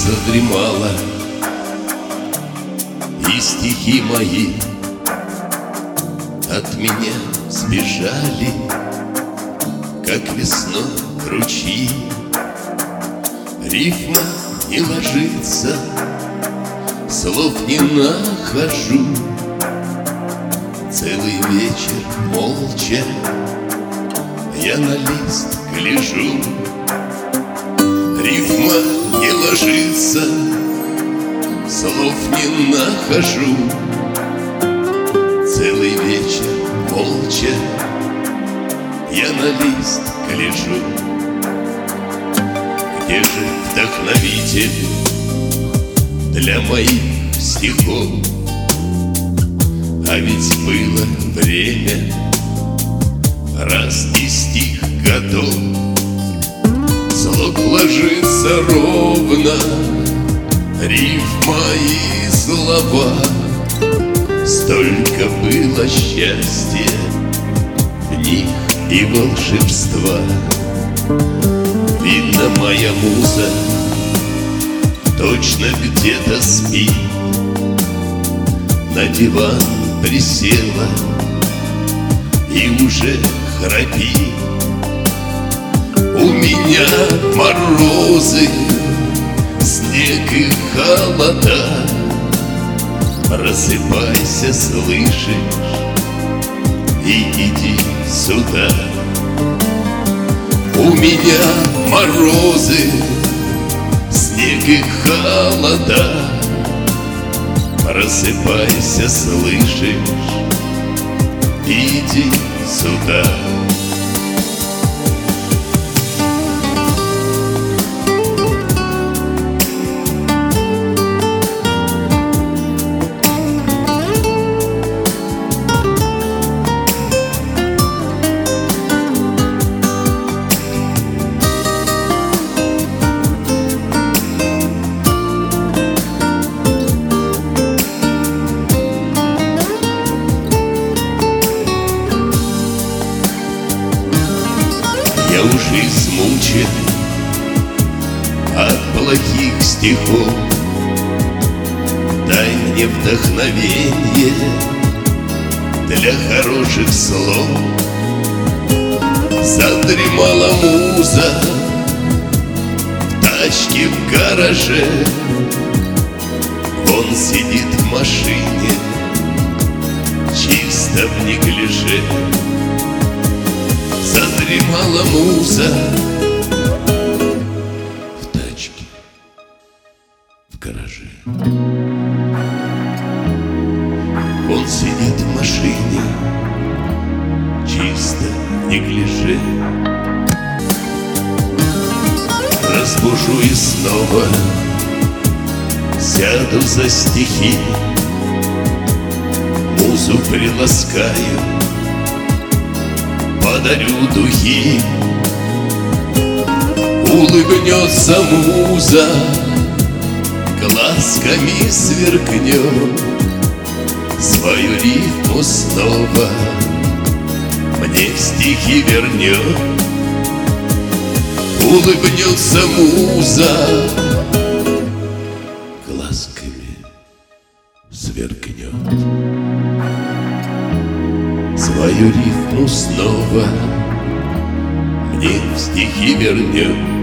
задремала, и стихи мои от меня сбежали, как весной ручьи. Рифма не ложится, слов не нахожу. Целый вечер молча я на лист гляжу. Рифма не ложится, слов не нахожу. Целый вечер молча я на лист гляжу. Где же вдохновитель для моих стихов? А ведь было время, раз и стих готов. Слог ложится ровно, рифма и слова. Столько было счастья в них и волшебства. Видно, моя муза точно где-то спит, на диван присела и уже храпит. У меня морозы, снег и холода. Просыпайся, слышишь, и иди сюда. У меня морозы, снег и холода. Просыпайся, слышишь, иди сюда. Я уже измучен от плохих стихов. Дай мне вдохновение для хороших слов. Задремала муза в тачке в гараже. Он сидит в машине, чисто в неглиже. Задремала муза в тачке в гараже. Он сидит в машине, чисто в неглиже. Разбужу и снова сяду за стихи. Музу приласкаю, подарю духи. Улыбнется муза, глазками сверкнет, свою рифму снова мне в стихи вернет. Улыбнется муза, глазками сверкнет, свою рифму снова мне в стихи вернет.